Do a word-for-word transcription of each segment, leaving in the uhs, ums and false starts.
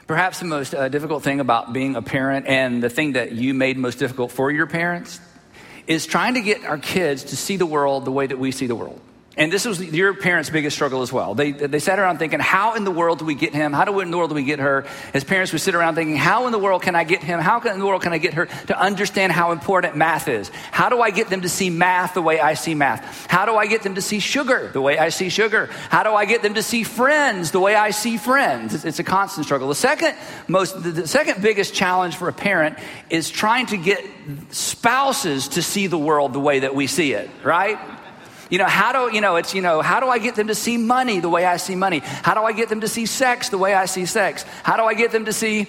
Perhaps the most uh, difficult thing about being a parent, and the thing that you made most difficult for your parents, is trying to get our kids to see the world the way that we see the world. And this was your parents' biggest struggle as well. They they sat around thinking, how in the world do we get him? How do we, in the world do we get her? As parents would sit around thinking, how in the world can I get him? How in the world can I get her to understand how important math is? How do I get them to see math the way I see math? How do I get them to see sugar the way I see sugar? How do I get them to see friends the way I see friends? It's, it's a constant struggle. The second most, the second biggest challenge for a parent is trying to get spouses to see the world the way that we see it, right? You know, how do, you know, it's, you know, how do I get them to see money the way I see money? How do I get them to see sex the way I see sex? How do I get them to see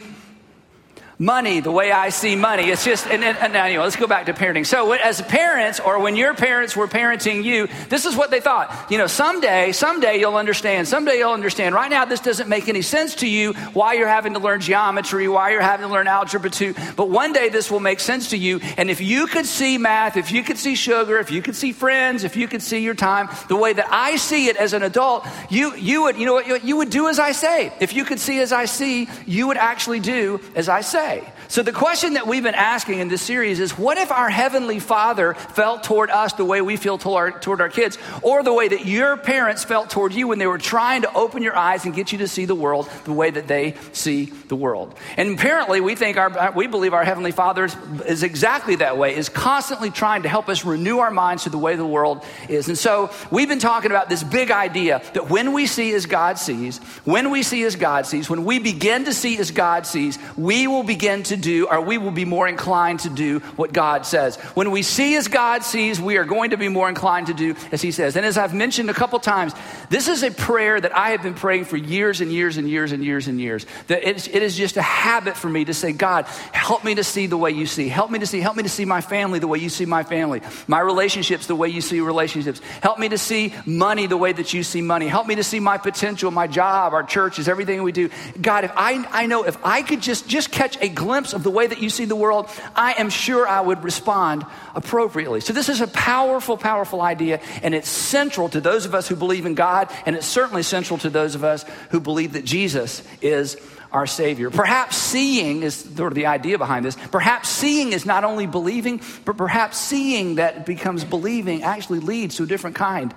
money the way I see money? It's just, and, and, and anyway, let's go back to parenting. So as parents, or when your parents were parenting you, this is what they thought. You know, someday, someday you'll understand. Someday you'll understand. Right now, this doesn't make any sense to you, why you're having to learn geometry, why you're having to learn algebra two. But one day this will make sense to you. And if you could see math, if you could see sugar, if you could see friends, if you could see your time the way that I see it as an adult, you you would, you know what, you, you would do as I say. If you could see as I see, you would actually do as I say. So the question that we've been asking in this series is, what if our Heavenly Father felt toward us the way we feel toward our, toward our kids, or the way that your parents felt toward you when they were trying to open your eyes and get you to see the world the way that they see the world? And apparently we think our, we believe our Heavenly Father is, is exactly that way, is constantly trying to help us renew our minds to the way the world is. And so we've been talking about this big idea that when we see as God sees, when we see as God sees, when we begin to see as God sees, we will begin to do, or we will be more inclined to do what God says. When we see as God sees, we are going to be more inclined to do as he says. And as I've mentioned a couple times, this is a prayer that I have been praying for years and years and years and years and years. That it, it is just a habit for me to say, God, help me to see the way you see. Help me to see, help me to see my family the way you see my family. My relationships the way you see relationships. Help me to see money the way that you see money. Help me to see my potential, my job, our churches, everything we do. God, if I, I know if I could just, just catch a glimpse of the way that you see the world, I am sure I would respond appropriately. So this is a powerful, powerful idea, and it's central to those of us who believe in God, and it's certainly central to those of us who believe that Jesus is our Savior. Perhaps seeing is sort of the idea behind this. Perhaps seeing is not only believing, but perhaps seeing that becomes believing actually leads to a different kind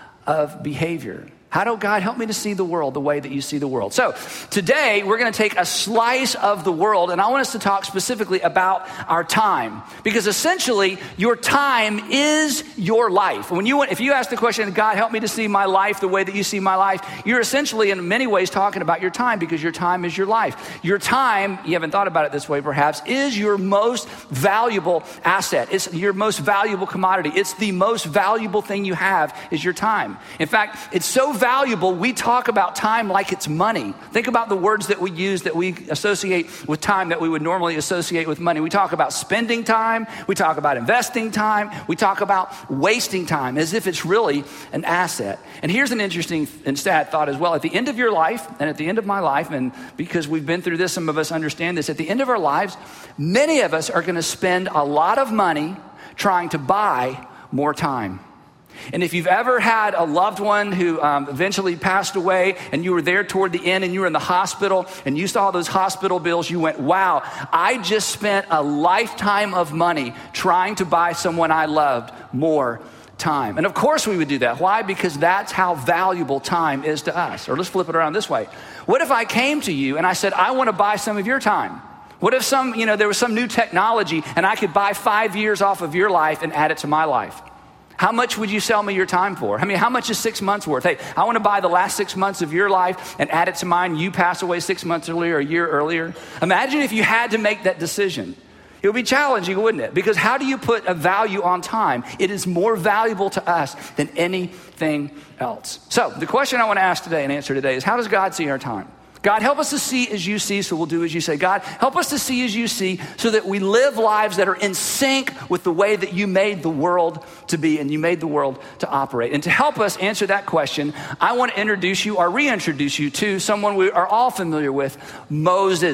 of behavior. How do God help me to see the world the way that you see the world? So today we're going to take a slice of the world, and I want us to talk specifically about our time, because essentially your time is your life. When you if you ask the question, God, help me to see my life the way that you see my life, you're essentially in many ways talking about your time, because your time is your life. Your time, you haven't thought about it this way perhaps, is your most valuable asset. It's your most valuable commodity. It's the most valuable thing you have is your time. In fact, it's so valuable, we talk about time like it's money. Think about the words that we use that we associate with time that we would normally associate with money. We talk about spending time, we talk about investing time, we talk about wasting time as if it's really an asset. And here's an interesting and sad thought as well. At the end of your life, and at the end of my life, and because we've been through this, some of us understand this, at the end of our lives, many of us are going to spend a lot of money trying to buy more time. And if you've ever had a loved one who um, eventually passed away, and you were there toward the end and you were in the hospital and you saw those hospital bills, you went, wow, I just spent a lifetime of money trying to buy someone I loved more time. And of course we would do that. Why? Because that's how valuable time is to us. Or let's flip it around this way. What if I came to you and I said, I want to buy some of your time? What if some, you know, there was some new technology and I could buy five years off of your life and add it to my life? How much would you sell me your time for? I mean, how much is six months worth? Hey, I want to buy the last six months of your life and add it to mine. You pass away six months earlier, a year earlier. Imagine if you had to make that decision. It would be challenging, wouldn't it? Because how do you put a value on time? It is more valuable to us than anything else. So the question I want to ask today and answer today is, how does God see our time? God, help us to see as you see, so we'll do as you say. God, help us to see as you see, so that we live lives that are in sync with the way that you made the world to be and you made the world to operate. And to help us answer that question, I want to introduce you or reintroduce you to someone we are all familiar with, Moses.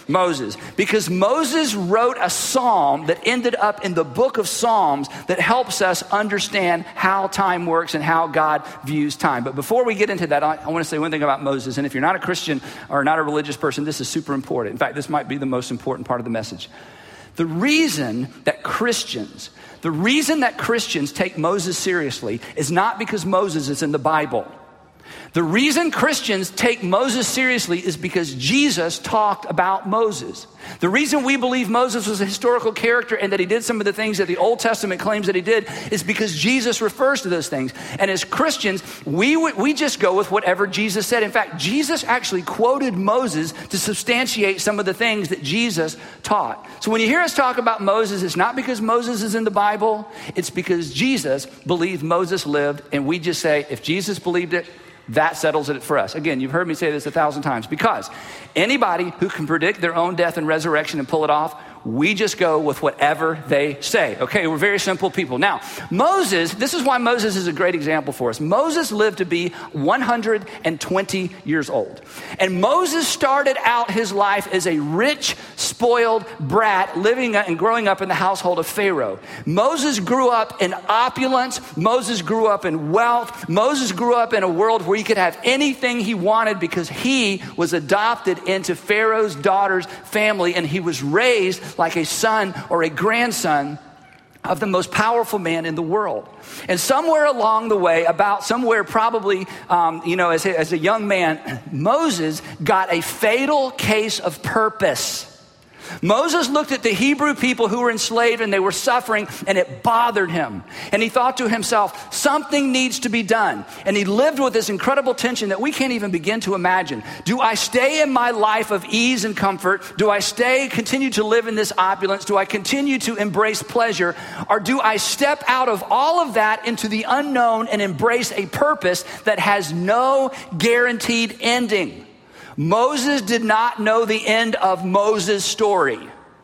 Moses. Because Moses wrote a psalm that ended up in the book of Psalms that helps us understand how time works and how God views time. But before we get into that, I, I want to say one thing about Moses. And if you're not a Christian or not a religious person, this is super important. In fact, this might be the most important part of the message. The reason that Christians, the reason that Christians take Moses seriously is not because Moses is in the Bible. The reason Christians take Moses seriously is because Jesus talked about Moses. The reason we believe Moses was a historical character and that he did some of the things that the Old Testament claims that he did is because Jesus refers to those things. And as Christians, we we just go with whatever Jesus said. In fact, Jesus actually quoted Moses to substantiate some of the things that Jesus taught. So when you hear us talk about Moses, it's not because Moses is in the Bible. It's because Jesus believed Moses lived, and we just say, if Jesus believed it, that settles it for us. Again, you've heard me say this a thousand times, because anybody who can predict their own death and resurrection and pull it off, we just go with whatever they say. Okay, we're very simple people. Now, Moses, this is why Moses is a great example for us. Moses lived to be one hundred twenty years old. And Moses started out his life as a rich, spoiled brat living and growing up in the household of Pharaoh. Moses grew up in opulence. Moses grew up in wealth. Moses grew up in a world where he could have anything he wanted because he was adopted into Pharaoh's daughter's family, and he was raised like a son or a grandson of the most powerful man in the world. And somewhere along the way, about somewhere probably, um, you know, as a, as a young man, Moses got a fatal case of purpose. Moses looked at the Hebrew people who were enslaved and they were suffering, and it bothered him. And he thought to himself, something needs to be done. And he lived with this incredible tension that we can't even begin to imagine. Do I stay in my life of ease and comfort? Do I stay, continue to live in this opulence? Do I continue to embrace pleasure? Or do I step out of all of that into the unknown and embrace a purpose that has no guaranteed ending? Moses did not know the end of Moses' story.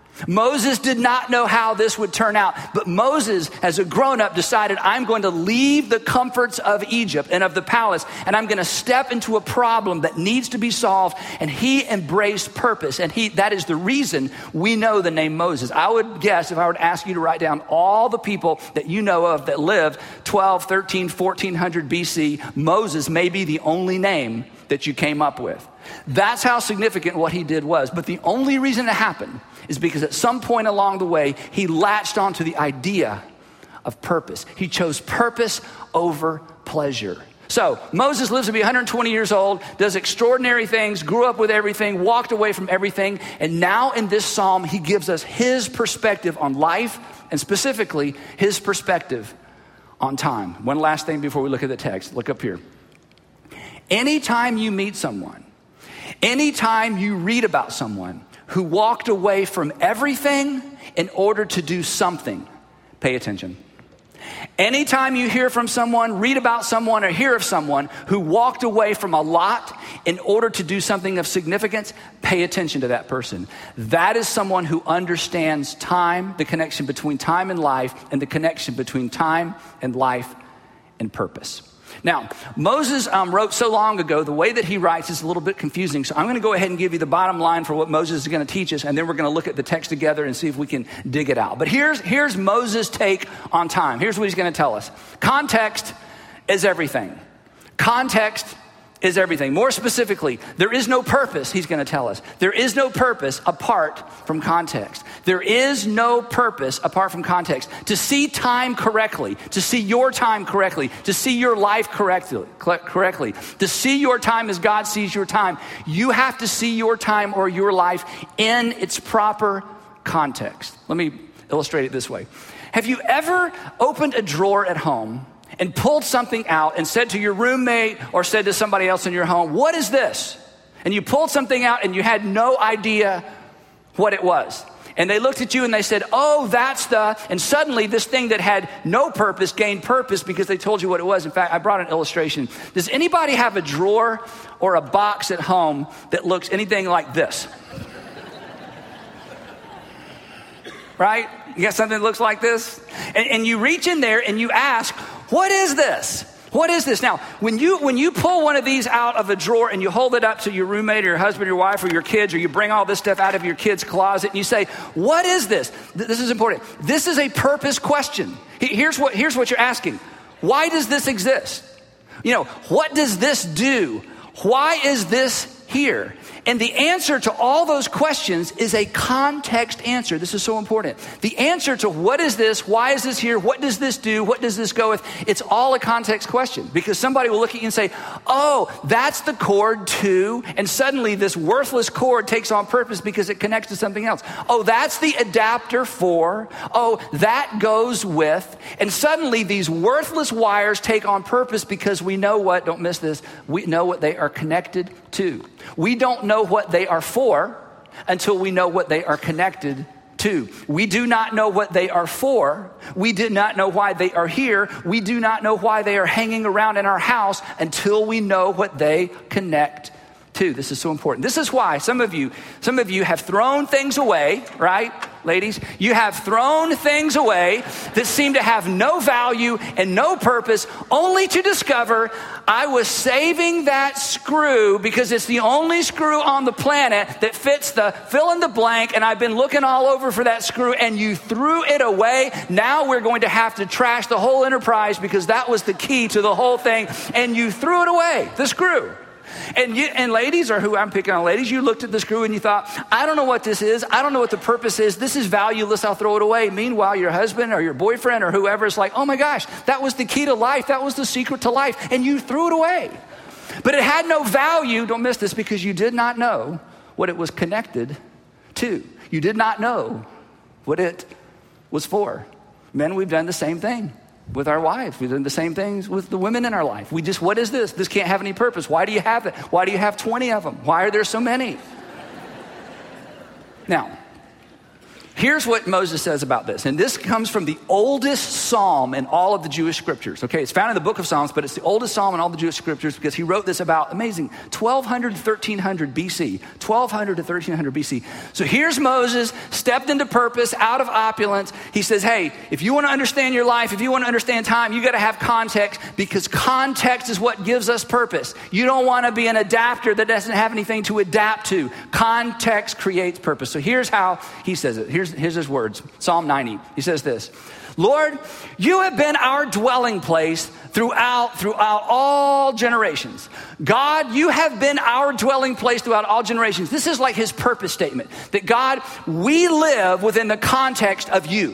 Moses did not know how this would turn out. But Moses, as a grown-up, decided, I'm going to leave the comforts of Egypt and of the palace, and I'm going to step into a problem that needs to be solved. And he embraced purpose. And he that is the reason we know the name Moses. I would guess if I were to ask you to write down all the people that you know of that lived twelve, thirteen, fourteen hundred B C, Moses may be the only name that you came up with. That's how significant what he did was. But the only reason it happened is because at some point along the way, he latched onto the idea of purpose. He chose purpose over pleasure. So Moses lives to be one hundred twenty years old, does extraordinary things, grew up with everything, walked away from everything. And now in this psalm, he gives us his perspective on life, and specifically his perspective on time. One last thing before we look at the text. Look up here. Anytime you meet someone, anytime you read about someone who walked away from everything in order to do something, pay attention. Anytime you hear from someone, read about someone, or hear of someone who walked away from a lot in order to do something of significance, pay attention to that person. That is someone who understands time, the connection between time and life, and the connection between time and life and purpose. Now, Moses um, wrote so long ago, the way that he writes is a little bit confusing. So I'm going to go ahead and give you the bottom line for what Moses is going to teach us, and then we're going to look at the text together and see if we can dig it out. But here's, here's Moses' take on time. Here's what he's going to tell us. Context is everything. Context is everything. More specifically, there is no purpose, he's going to tell us. There is no purpose apart from context. There is no purpose apart from context. To see time correctly, to see your time correctly, to see your life correctly, correctly, to see your time as God sees your time, you have to see your time or your life in its proper context. Let me illustrate it this way. Have you ever opened a drawer at home and pulled something out and said to your roommate or said to somebody else in your home, what is this? And you pulled something out and you had no idea what it was. And they looked at you and they said, oh, that's the, and suddenly this thing that had no purpose gained purpose because they told you what it was. In fact, I brought an illustration. Does anybody have a drawer or a box at home that looks anything like this? Right? You got something that looks like this? And, and you reach in there and you ask, what is this? What is this? Now, when you when you pull one of these out of a drawer and you hold it up to your roommate or your husband or your wife or your kids, or you bring all this stuff out of your kid's closet and you say, what is this? This is important. This is a purpose question. Here's what, here's what you're asking. Why does this exist? You know, what does this do? Why is this here? And the answer to all those questions is a context answer. This is so important. The answer to what is this, why is this here, what does this do, what does this go with, it's all a context question. Because somebody will look at you and say, oh, that's the cord to, and suddenly this worthless cord takes on purpose because it connects to something else. Oh, that's the adapter for, oh, that goes with, and suddenly these worthless wires take on purpose because we know what, don't miss this, we know what they are connected to. We don't know what they are for until we know what they are connected to. We do not know what they are for. We did not know why they are here. We do not know why they are hanging around in our house until we know what they connect to. This is so important. This is why some of you, some of you have thrown things away, right? Ladies, you have thrown things away that seem to have no value and no purpose, only to discover I was saving that screw because it's the only screw on the planet that fits the fill in the blank, and I've been looking all over for that screw, and you threw it away. Now we're going to have to trash the whole enterprise because that was the key to the whole thing, and you threw it away, the screw. And you, and ladies, or who I'm picking on ladies, you looked at the screw and you thought, I don't know what this is. I don't know what the purpose is. This is valueless. I'll throw it away. Meanwhile, your husband or your boyfriend or whoever is like, oh my gosh, that was the key to life. That was the secret to life. And you threw it away. But it had no value. Don't miss this, because you did not know what it was connected to. You did not know what it was for. Men, we've done the same thing with our wives. We've done the same things with the women in our life. We just, what is this? This can't have any purpose. Why do you have it? Why do you have twenty of them? Why are there so many? Now, here's what Moses says about this. And this comes from the oldest psalm in all of the Jewish scriptures. Okay, it's found in the book of Psalms, but it's the oldest psalm in all the Jewish scriptures because he wrote this about, amazing, twelve hundred to thirteen hundred B C. twelve hundred to thirteen hundred B C. So here's Moses, stepped into purpose, out of opulence. He says, hey, if you want to understand your life, if you want to understand time, you got to have context, because context is what gives us purpose. You don't want to be an adapter that doesn't have anything to adapt to. Context creates purpose. So here's how he says it. Here's Here's his words. Psalm ninety. He says this: Lord, you have been our dwelling place throughout, throughout all generations. God, you have been our dwelling place throughout all generations. This is like his purpose statement. That God, we live within the context of you.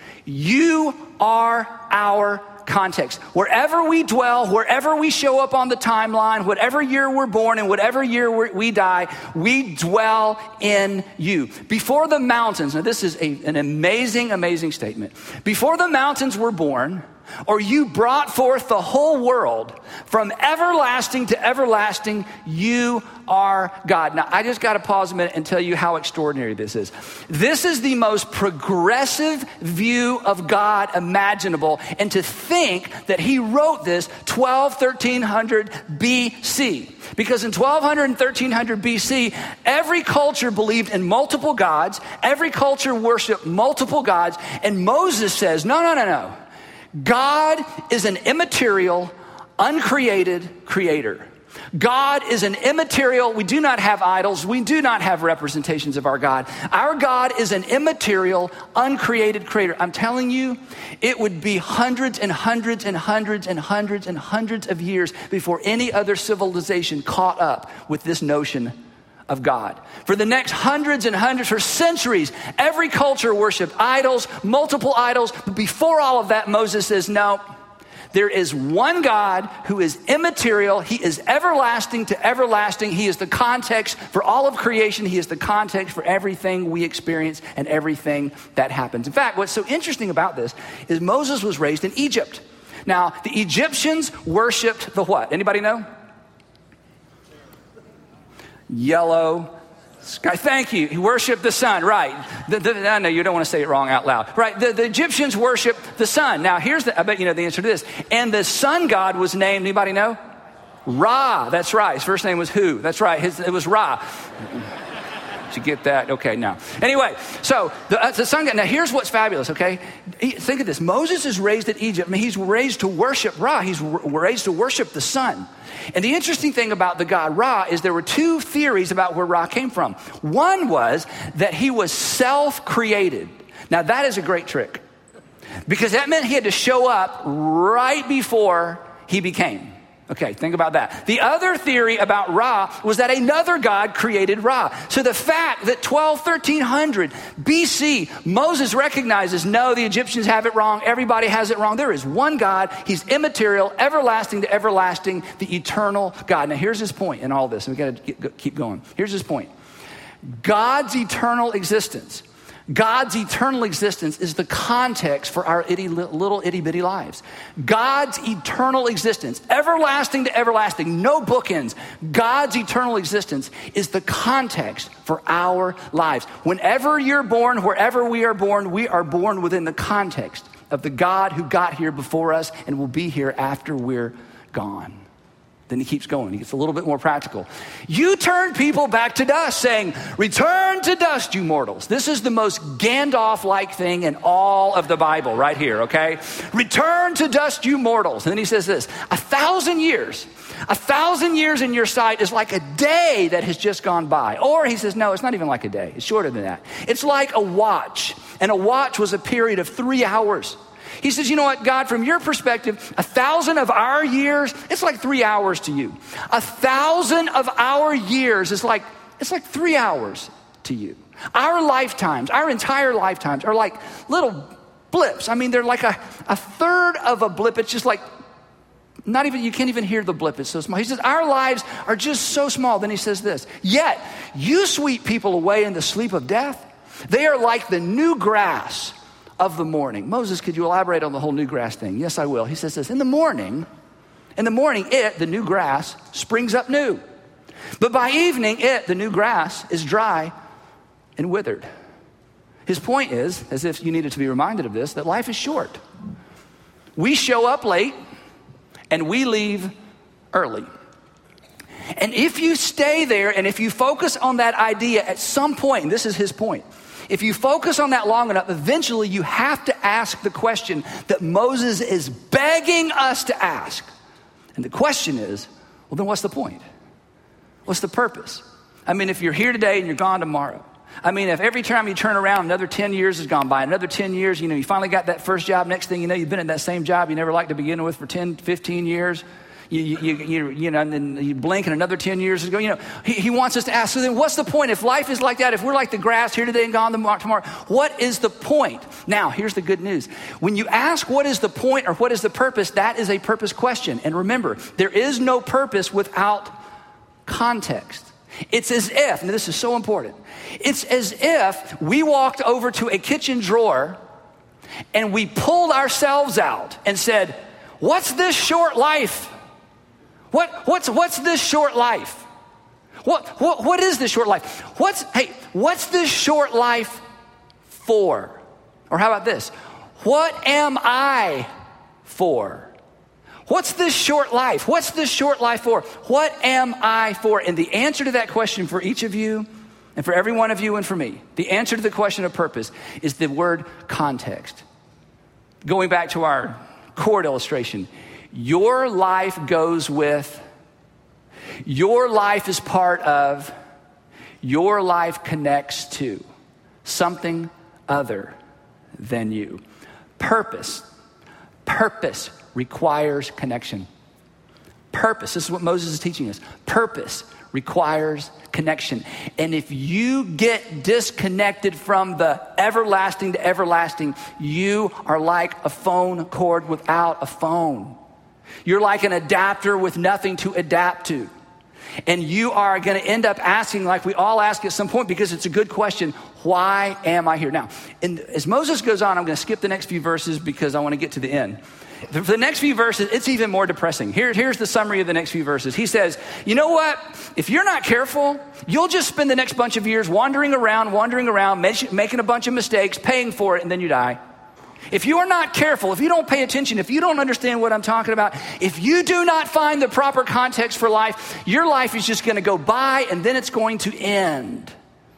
You are our context. Wherever we dwell, wherever we show up on the timeline, whatever year we're born and whatever year we're, we die, we dwell in you. Before the mountains, now this is a, an amazing, amazing statement. Before the mountains were born, or you brought forth the whole world, from everlasting to everlasting, you are God. Now, I just got to pause a minute and tell you how extraordinary this is. This is the most progressive view of God imaginable. And to think that he wrote this twelve, thirteen hundred B C. Because in twelve hundred and thirteen hundred B C, every culture believed in multiple gods. Every culture worshiped multiple gods. And Moses says, no, no, no, no. God is an immaterial, uncreated creator. God is an immaterial, we do not have idols, we do not have representations of our God. Our God is an immaterial, uncreated creator. I'm telling you, it would be hundreds and hundreds and hundreds and hundreds and hundreds of years before any other civilization caught up with this notion of God. For the next hundreds and hundreds, for centuries, every culture worshiped idols, multiple idols. But before all of that, Moses says, no, there is one God who is immaterial. He is everlasting to everlasting. He is the context for all of creation. He is the context for everything we experience and everything that happens. In fact, what's so interesting about this is Moses was raised in Egypt. Now, the Egyptians worshiped the what? Anybody know? Yellow sky. Thank you. He worshiped the sun, right? The, the, I know you don't want to say it wrong out loud, right? The, the Egyptians worshiped the sun. Now, here's the, I bet you know the answer to this. And the sun god was named, anybody know? Ra. That's right. His first name was who? That's right. His, it was Ra. Did you get that? Okay, now. Anyway, so the, uh, the sun god, now here's what's fabulous, okay? He, think of this. Moses is raised in Egypt. I mean, he's raised to worship Ra. He's r- raised to worship the sun. And the interesting thing about the god Ra is there were two theories about where Ra came from. One was that he was self-created. Now that is a great trick, because that meant he had to show up right before he became. Okay, think about that. The other theory about Ra was that another God created Ra. So the fact that twelve, thirteen hundred B C, Moses recognizes, no, the Egyptians have it wrong. Everybody has it wrong. There is one God. He's immaterial, everlasting to everlasting, the eternal God. Now here's his point in all this. And we got to keep going. Here's his point. God's eternal existence. God's eternal existence is the context for our itty, little itty bitty lives. God's eternal existence, everlasting to everlasting, no bookends. God's eternal existence is the context for our lives. Whenever you're born, wherever we are born, we are born within the context of the God who got here before us and will be here after we're gone. Then he keeps going. He gets a little bit more practical. You turn people back to dust, saying, return to dust, you mortals. This is the most Gandalf-like thing in all of the Bible right here, okay? Return to dust, you mortals. And then he says this, a thousand years, a thousand years in your sight is like a day that has just gone by. Or he says, no, it's not even like a day. It's shorter than that. It's like a watch. And a watch was a period of three hours. He says, you know what, God, from your perspective, a thousand of our years, it's like three hours to you. A thousand of our years is like, it's like three hours to you. Our lifetimes, our entire lifetimes are like little blips. I mean, they're like a, a third of a blip. It's just like, not even, you can't even hear the blip. It's so small. He says, our lives are just so small. Then he says this, yet you sweep people away in the sleep of death. They are like the new grass of the morning. Moses, could you elaborate on the whole new grass thing? Yes, I will. He says this, in the morning, in the morning, it, the new grass, springs up new. But by evening, it, the new grass, is dry and withered. His point is, as if you needed to be reminded of this, that life is short. We show up late and we leave early. And if you stay there and if you focus on that idea at some point, and this is his point, if you focus on that long enough, eventually you have to ask the question that Moses is begging us to ask. And the question is, well, then what's the point? What's the purpose? I mean, if you're here today and you're gone tomorrow, I mean, if every time you turn around, another ten years has gone by, another ten years, you know, you finally got that first job, next thing you know, you've been in that same job you never liked to begin with for ten, fifteen years. You, you, you, you know, and then you blink and another ten years ago, you know, he, he wants us to ask, so then what's the point? If life is like that, if we're like the grass here today and gone tomorrow, what is the point? Now, here's the good news. When you ask what is the point or what is the purpose, that is a purpose question. And remember, there is no purpose without context. It's as if, and this is so important, it's as if we walked over to a kitchen drawer and we pulled ourselves out and said, what's this short life? What, what's, what's this short life? What, what, what is this short life? What's, hey, what's this short life for? Or how about this? What am I for? What's this short life? What's this short life for? What am I for? And the answer to that question for each of you and for every one of you and for me, the answer to the question of purpose is the word context. Going back to our cord illustration, your life goes with, your life is part of, your life connects to something other than you. Purpose, purpose requires connection. Purpose, this is what Moses is teaching us. Purpose requires connection. And if you get disconnected from the everlasting to everlasting, you are like a phone cord without a phone. You're like an adapter with nothing to adapt to. And you are going to end up asking, like we all ask at some point, because it's a good question, why am I here? Now, and as Moses goes on, I'm going to skip the next few verses because I want to get to the end. For the next few verses, it's even more depressing. Here, here's the summary of the next few verses. He says, you know what? If you're not careful, you'll just spend the next bunch of years wandering around, wandering around, making a bunch of mistakes, paying for it, and then you die. If you are not careful, if you don't pay attention, if you don't understand what I'm talking about, if you do not find the proper context for life, your life is just going to go by and then it's going to end.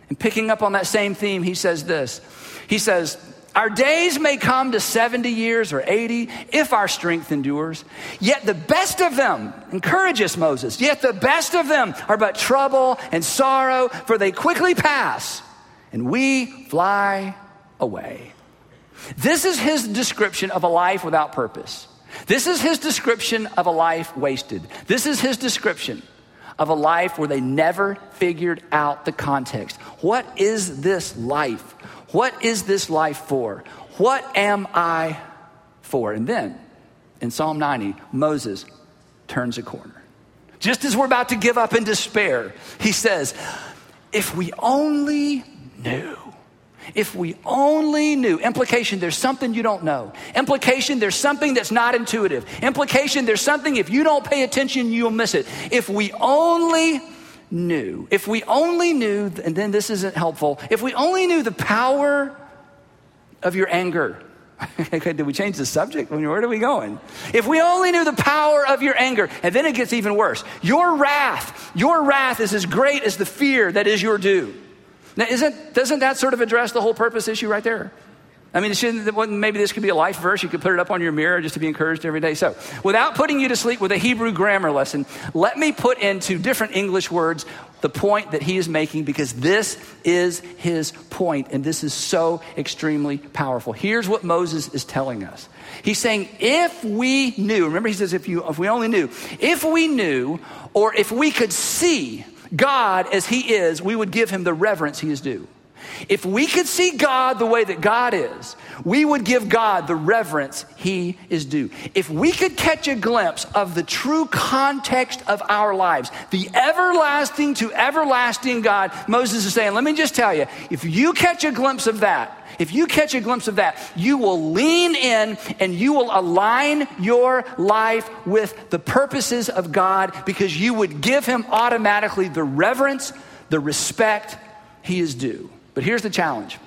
And picking up on that same theme, he says this. He says, our days may come to seventy years or eighty if our strength endures. Yet the best of them, encourage us, Moses, yet the best of them are but trouble and sorrow, for they quickly pass and we fly away. This is his description of a life without purpose. This is his description of a life wasted. This is his description of a life where they never figured out the context. What is this life? What is this life for? What am I for? And then in Psalm ninety, Moses turns a corner. Just as we're about to give up in despair, he says, if we only knew. If we only knew. Implication, there's something you don't know. Implication, there's something that's not intuitive. Implication, there's something if you don't pay attention, you'll miss it. If we only knew. If we only knew, and then this isn't helpful, if we only knew the power of your anger. Did we change the subject? Where are we going? If we only knew the power of your anger, and then it gets even worse. Your wrath, your wrath is as great as the fear that is your due. Now, isn't, doesn't that sort of address the whole purpose issue right there? I mean, it shouldn't, maybe this could be a life verse. You could put it up on your mirror just to be encouraged every day. So without putting you to sleep with a Hebrew grammar lesson, let me put into different English words the point that he is making, because this is his point, and this is so extremely powerful. Here's what Moses is telling us. He's saying, if we knew, remember he says, if you, if we only knew, if we knew, or if we could see God as he is, we would give him the reverence he is due. If we could see God the way that God is, we would give God the reverence he is due. If we could catch a glimpse of the true context of our lives, the everlasting to everlasting God, Moses is saying, let me just tell you, if you catch a glimpse of that, if you catch a glimpse of that, you will lean in and you will align your life with the purposes of God, because you would give him automatically the reverence, the respect he is due. But here's the challenge.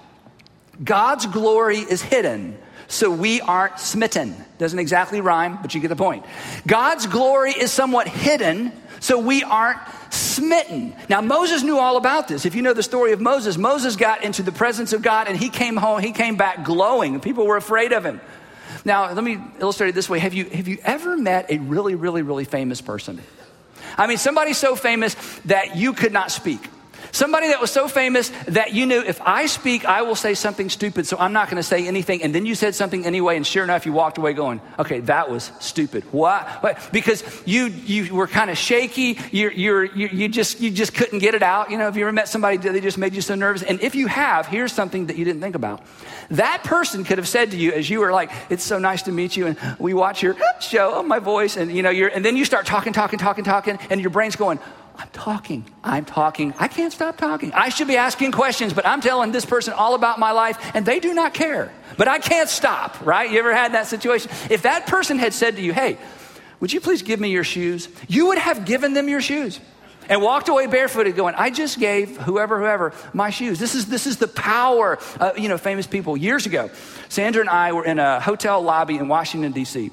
God's glory is hidden, so we aren't smitten. Doesn't exactly rhyme, but you get the point. God's glory is somewhat hidden, so we aren't smitten. Now, Moses knew all about this. If you know the story of Moses, Moses got into the presence of God and he came home, he came back glowing, and people were afraid of him. Now, let me illustrate it this way. Have you, have you ever met a really, really, really famous person? I mean, somebody so famous that you could not speak. Somebody that was so famous that you knew, if I speak, I will say something stupid, so I'm not going to say anything. And then you said something anyway, and sure enough, you walked away going, okay, that was stupid. What? What? Because you you were kind of shaky. You're, you're, you you just you just couldn't get it out. You know, if you ever met somebody that they just made you so nervous. And if you have, here's something that you didn't think about. That person could have said to you as you were like, it's so nice to meet you, and we watch your show on My Voice, and you know, you're, and then you start talking, talking, talking, talking, and your brain's going, I'm talking, I'm talking, I can't stop talking. I should be asking questions, but I'm telling this person all about my life, and they do not care. But I can't stop, right? You ever had that situation? If that person had said to you, hey, would you please give me your shoes? You would have given them your shoes and walked away barefooted going, I just gave whoever, whoever my shoes. This is this is the power of, you know, famous people. Years ago, Sandra and I were in a hotel lobby in Washington, D C,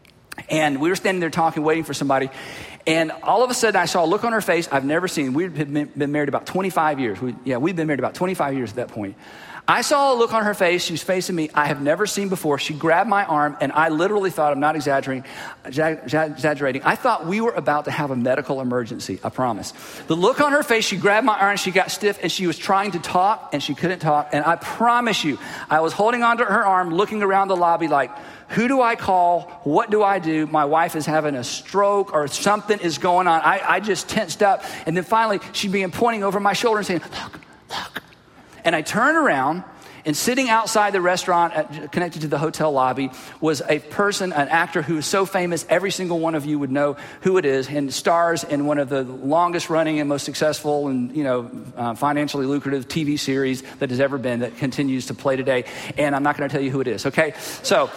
and we were standing there talking, waiting for somebody. And all of a sudden, I saw a look on her face I've never seen. We'd been, been married about twenty-five years. We, yeah, we'd been married about twenty-five years at that point. I saw a look on her face. She was facing me I have never seen before. She grabbed my arm, and I literally thought, I'm not exaggerating, exaggerating. I thought we were about to have a medical emergency, I promise. The look on her face, she grabbed my arm, she got stiff, and she was trying to talk, and she couldn't talk. And I promise you, I was holding onto her arm, looking around the lobby like, who do I call? What do I do? My wife is having a stroke or something is going on. I, I just tensed up. And then finally, she began pointing over my shoulder and saying, look, look. And I turned around, and sitting outside the restaurant at, connected to the hotel lobby was a person, an actor who is so famous, every single one of you would know who it is, and stars in one of the longest running and most successful and, you know, uh, financially lucrative T V series that has ever been, that continues to play today. And I'm not going to tell you who it is, okay? So...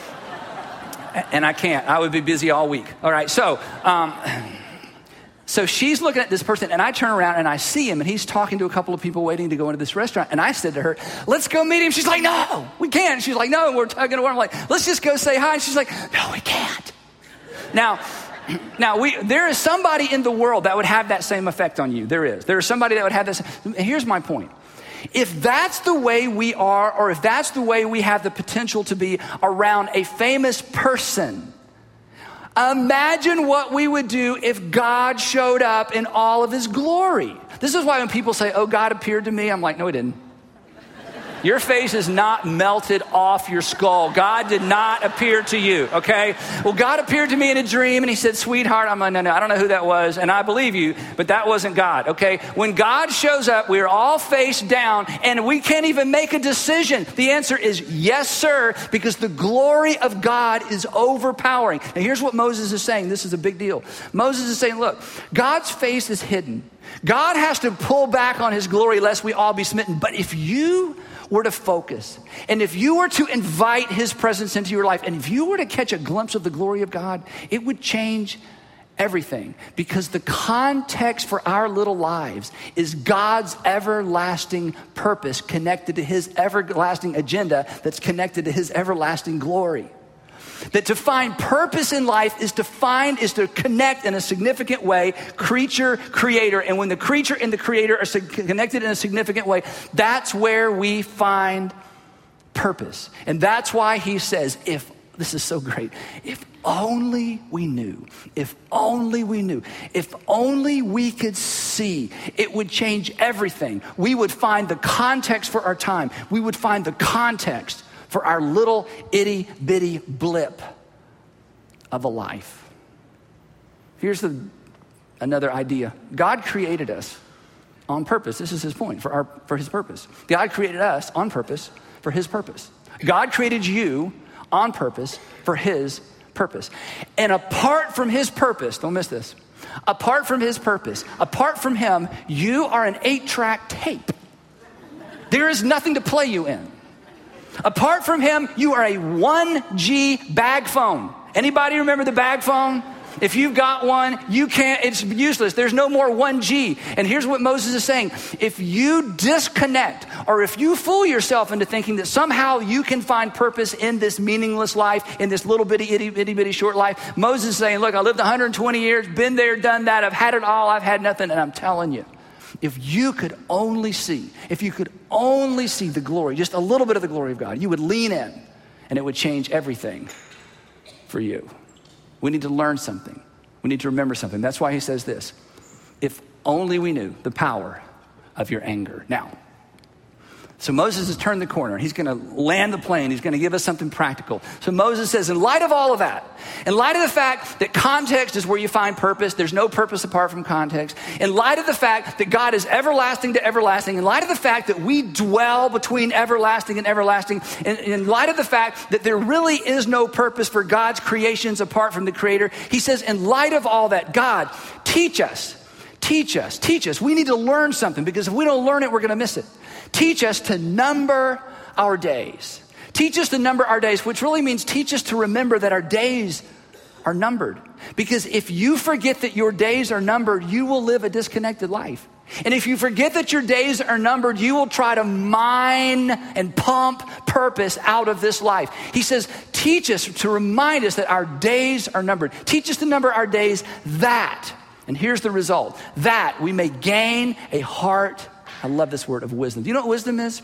And I can't. I would be busy all week. All right. So, um, so she's looking at this person, and I turn around and I see him, and he's talking to a couple of people waiting to go into this restaurant. And I said to her, "Let's go meet him." She's like, "No, we can't." She's like, "No." And we're tugging away. I'm like, "Let's just go say hi." And she's like, "No, we can't." Now, now we there is somebody in the world that would have that same effect on you. There is. There is somebody that would have this. Here's my point. If that's the way we are, or if that's the way we have the potential to be around a famous person, imagine what we would do if God showed up in all of his glory. This is why when people say, oh, God appeared to me, I'm like, no, he didn't. Your face is not melted off your skull. God did not appear to you, okay? Well, God appeared to me in a dream and he said, sweetheart, I'm like, no, no, I don't know who that was. And I believe you, but that wasn't God, okay? When God shows up, we're all face down and we can't even make a decision. The answer is yes, sir, because the glory of God is overpowering. And here's what Moses is saying. This is a big deal. Moses is saying, look, God's face is hidden. God has to pull back on his glory lest we all be smitten. But if you were to focus, and if you were to invite his presence into your life, and if you were to catch a glimpse of the glory of God, it would change everything. Because the context for our little lives is God's everlasting purpose connected to his everlasting agenda that's connected to his everlasting glory. That to find purpose in life is to find, is to connect in a significant way, creature, creator. And when the creature and the creator are connected in a significant way, that's where we find purpose. And that's why he says, if, this is so great, if only we knew, if only we knew, if only we could see, it would change everything. We would find the context for our time. We would find the context for our little itty bitty blip of a life. Here's the, another idea. God created us on purpose. This is his point, for our for his purpose. God created us on purpose for his purpose. God created you on purpose for his purpose. And apart from his purpose, don't miss this, apart from his purpose, apart from him, you are an eight-track tape. There is nothing to play you in. Apart from him, you are a one G bag phone. Anybody remember the bag phone? If you've got one, you can't, it's useless. There's no more one G. And here's what Moses is saying. If you disconnect, or if you fool yourself into thinking that somehow you can find purpose in this meaningless life, in this little bitty, itty, itty bitty short life, Moses is saying, look, I lived one hundred twenty years, been there, done that. I've had it all. I've had nothing. And I'm telling you, if you could only see, if you could only see the glory, just a little bit of the glory of God, you would lean in and it would change everything for you. We need to learn something. We need to remember something. That's why he says this, if only we knew the power of your anger. Now, so Moses has turned the corner. He's going to land the plane. He's going to give us something practical. So Moses says, in light of all of that, in light of the fact that context is where you find purpose, there's no purpose apart from context, in light of the fact that God is everlasting to everlasting, in light of the fact that we dwell between everlasting and everlasting, in, in light of the fact that there really is no purpose for God's creations apart from the Creator, he says, in light of all that, God, teach us, teach us, teach us. We need to learn something, because if we don't learn it, we're going to miss it. Teach us to number our days. Teach us to number our days, which really means teach us to remember that our days are numbered. Because if you forget that your days are numbered, you will live a disconnected life. And if you forget that your days are numbered, you will try to mine and pump purpose out of this life. He says, teach us to remind us that our days are numbered. Teach us to number our days that, and here's the result, that we may gain a heart, I love this word, of wisdom. Do you know what wisdom is?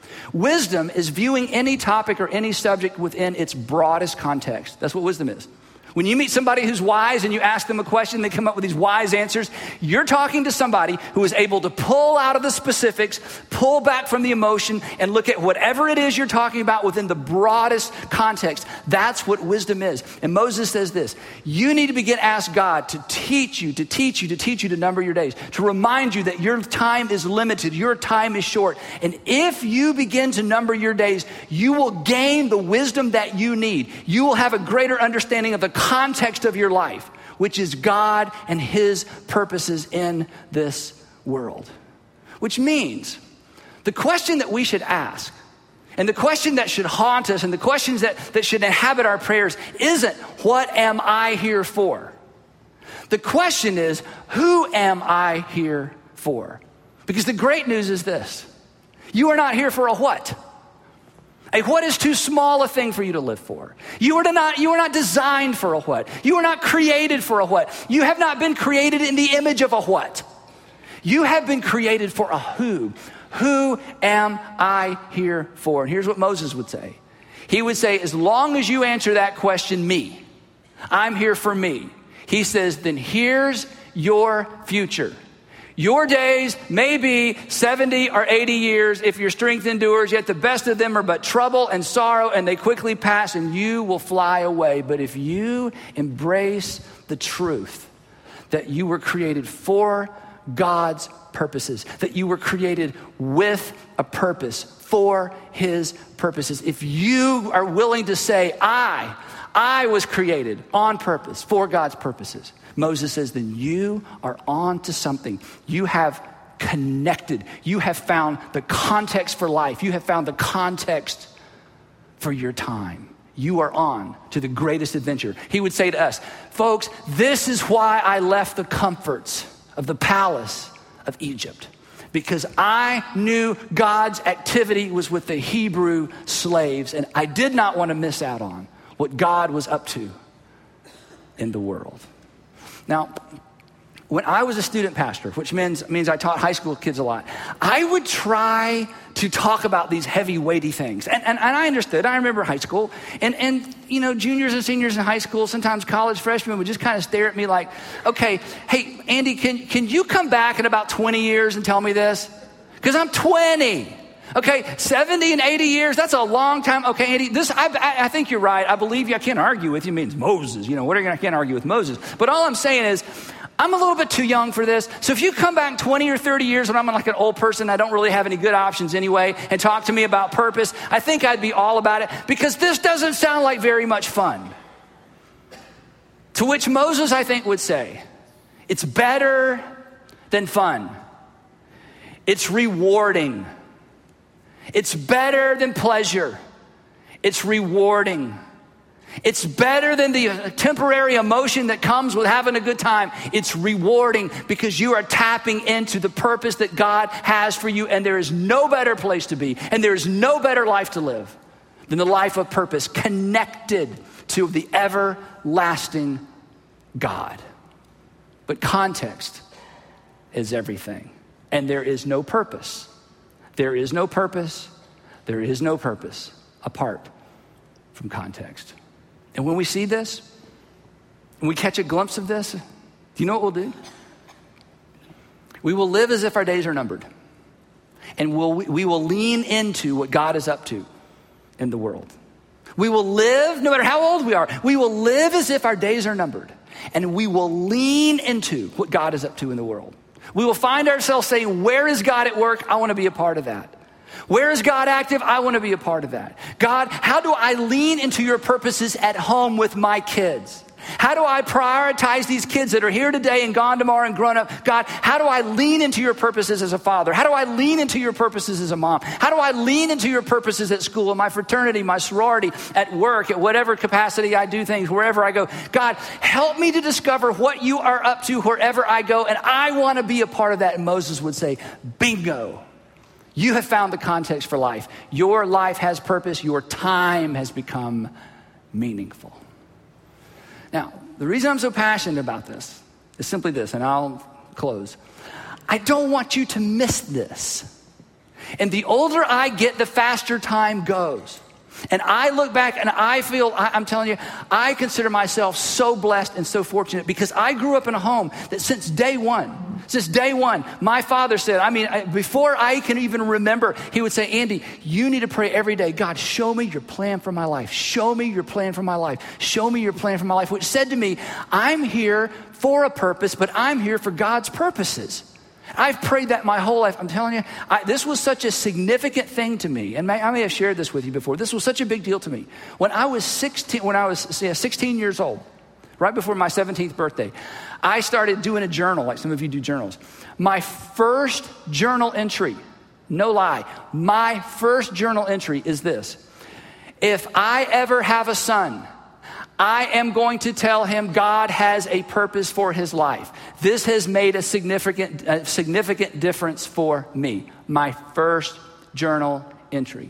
Wisdom is viewing any topic or any subject within its broadest context. That's what wisdom is. When you meet somebody who's wise and you ask them a question, they come up with these wise answers. You're talking to somebody who is able to pull out of the specifics, pull back from the emotion, and look at whatever it is you're talking about within the broadest context. That's what wisdom is. And Moses says this, you need to begin to ask God to teach you, to teach you, to teach you to number your days, to remind you that your time is limited, your time is short. And if you begin to number your days, you will gain the wisdom that you need. You will have a greater understanding of the context of your life, which is God and his purposes in this world. Which means the question that we should ask, and the question that should haunt us, and the questions that, that should inhabit our prayers isn't, what am I here for? The question is, who am I here for? Because the great news is this, you are not here for a what? A what is too small a thing for you to live for. You are not, you are not designed for a what. You are not created for a what. You have not been created in the image of a what. You have been created for a who. Who am I here for? And here's what Moses would say. He would say, as long as you answer that question, me, I'm here for me. He says, then here's your future. Your days may be seventy or eighty years if your strength endures, yet the best of them are but trouble and sorrow, and they quickly pass, and you will fly away. But if you embrace the truth that you were created for God's purposes, that you were created with a purpose for his purposes, if you are willing to say, I, I was created on purpose for God's purposes, Moses says, then you are on to something. You have connected. You have found the context for life. You have found the context for your time. You are on to the greatest adventure. He would say to us, folks, this is why I left the comforts of the palace of Egypt, because I knew God's activity was with the Hebrew slaves, and I did not want to miss out on what God was up to in the world. Now, when I was a student pastor, which means, means I taught high school kids a lot, I would try to talk about these heavy, weighty things. And, and, and I understood. I remember high school. And, and, you know, juniors and seniors in high school, sometimes college freshmen would just kind of stare at me like, okay, hey, Andy, can, can you come back in about twenty years and tell me this? Because I'm twenty. Okay, seventy and eighty years, that's a long time. Okay, Andy, this, I, I think you're right. I believe you. I can't argue with you. It means Moses. You know, what are you going to, I can't argue with Moses. But all I'm saying is, I'm a little bit too young for this. So if you come back twenty or thirty years when I'm like an old person, I don't really have any good options anyway, and talk to me about purpose, I think I'd be all about it, because this doesn't sound like very much fun. To which Moses, I think, would say, it's better than fun. It's rewarding. It's better than pleasure. It's rewarding. It's better than the temporary emotion that comes with having a good time. It's rewarding because you are tapping into the purpose that God has for you, and there is no better place to be, and there is no better life to live than the life of purpose, connected to the everlasting God. But context is everything, and there is no purpose. There is no purpose. There is no purpose apart from context. And when we see this, and we catch a glimpse of this, do you know what we'll do? We will live as if our days are numbered. And we'll, we will lean into what God is up to in the world. We will live, no matter how old we are, we will live as if our days are numbered. And we will lean into what God is up to in the world. We will find ourselves saying, where is God at work? I want to be a part of that. Where is God active? I want to be a part of that. God, how do I lean into your purposes at home with my kids? How do I prioritize these kids that are here today and gone tomorrow and grown up? God, how do I lean into your purposes as a father? How do I lean into your purposes as a mom? How do I lean into your purposes at school, in my fraternity, my sorority, at work, at whatever capacity I do things, wherever I go? God, help me to discover what you are up to wherever I go, and I want to be a part of that. And Moses would say, bingo. You have found the context for life. Your life has purpose. Your time has become meaningful. Now, the reason I'm so passionate about this is simply this, and I'll close. I don't want you to miss this. And the older I get, the faster time goes. And I look back and I feel, I, I'm telling you, I consider myself so blessed and so fortunate because I grew up in a home that since day one, since day one, my father said, I mean, I, before I can even remember, he would say, Andy, you need to pray every day. God, show me your plan for my life. Show me your plan for my life. Show me your plan for my life, which said to me, I'm here for a purpose, but I'm here for God's purposes. I've prayed that my whole life. I'm telling you, I, this was such a significant thing to me. And may, I may have shared this with you before. This was such a big deal to me. When I was sixteen, when I was yeah, sixteen years old, right before my seventeenth birthday, I started doing a journal, like some of you do journals. My first journal entry, no lie, my first journal entry is this. If I ever have a son, I am going to tell him God has a purpose for his life. This has made a significant, a significant difference for me. My first journal entry.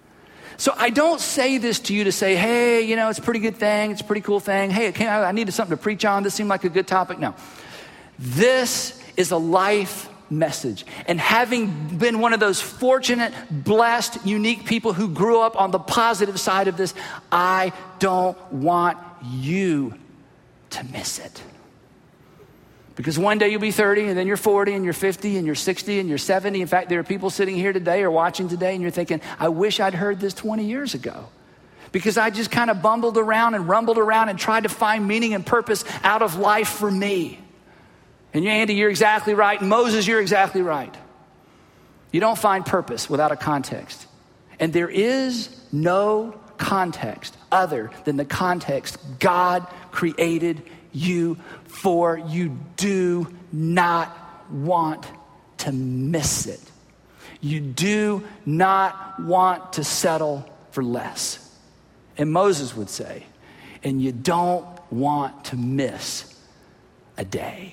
So I don't say this to you to say, hey, you know, it's a pretty good thing. It's a pretty cool thing. Hey, I needed something to preach on. This seemed like a good topic. No. This is a life message. And having been one of those fortunate, blessed, unique people who grew up on the positive side of this, I don't want you to miss it. Because one day you'll be thirty, and then you're forty, and you're fifty, and you're sixty, and you're seventy. In fact, there are people sitting here today or watching today, and you're thinking, I wish I'd heard this twenty years ago. Because I just kind of bumbled around and rumbled around and tried to find meaning and purpose out of life for me. And you, Andy, you're exactly right. Moses, you're exactly right. You don't find purpose without a context. And there is no context other than the context God created you for. You do not want to miss it. You do not want to settle for less. And Moses would say, and you don't want to miss a day.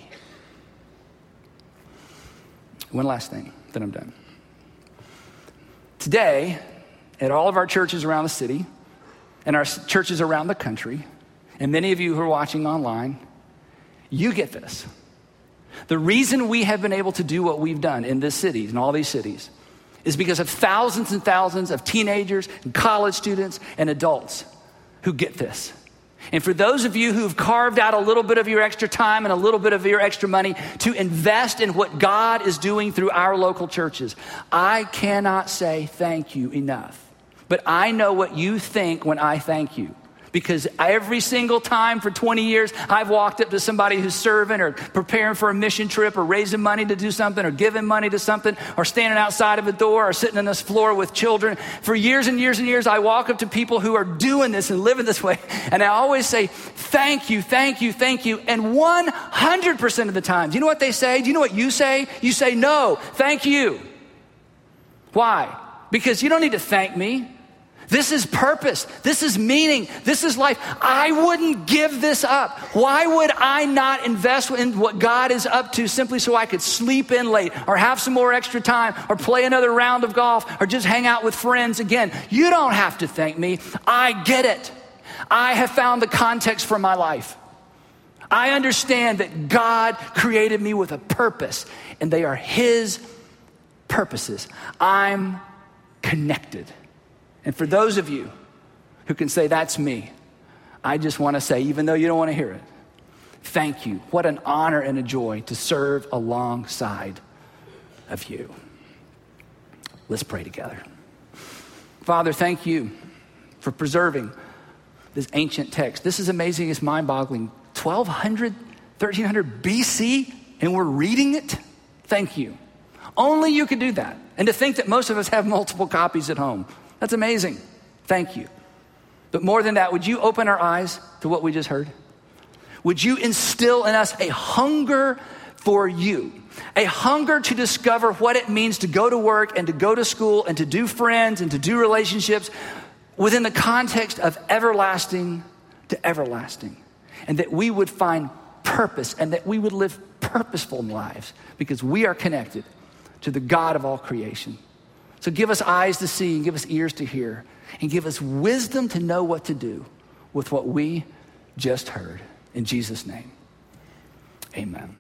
One last thing, then I'm done. Today, at all of our churches around the city and our churches around the country, and many of you who are watching online, you get this. The reason we have been able to do what we've done in this city, in all these cities, is because of thousands and thousands of teenagers and college students and adults who get this. And for those of you who've carved out a little bit of your extra time and a little bit of your extra money to invest in what God is doing through our local churches, I cannot say thank you enough. But I know what you think when I thank you. Because every single time for twenty years, I've walked up to somebody who's serving or preparing for a mission trip or raising money to do something or giving money to something or standing outside of a door or sitting on this floor with children. For years and years and years, I walk up to people who are doing this and living this way. And I always say, thank you, thank you, thank you. And one hundred percent of the time, do you know what they say? Do you know what you say? You say, no, thank you. Why? Because you don't need to thank me. This is purpose. This is meaning. This is life. I wouldn't give this up. Why would I not invest in what God is up to simply so I could sleep in late or have some more extra time or play another round of golf or just hang out with friends again? You don't have to thank me. I get it. I have found the context for my life. I understand that God created me with a purpose, and they are His purposes. I'm connected. And for those of you who can say, that's me, I just want to say, even though you don't want to hear it, thank you. What an honor and a joy to serve alongside of you. Let's pray together. Father, thank you for preserving this ancient text. This is amazing. It's mind-boggling. twelve hundred, thirteen hundred B C, and we're reading it? Thank you. Only you could do that. And to think that most of us have multiple copies at home. That's amazing. Thank you. But more than that, would you open our eyes to what we just heard? Would you instill in us a hunger for you, a hunger to discover what it means to go to work and to go to school and to do friends and to do relationships within the context of everlasting to everlasting, and that we would find purpose and that we would live purposeful lives because we are connected to the God of all creation. So give us eyes to see and give us ears to hear and give us wisdom to know what to do with what we just heard. In Jesus' name, amen.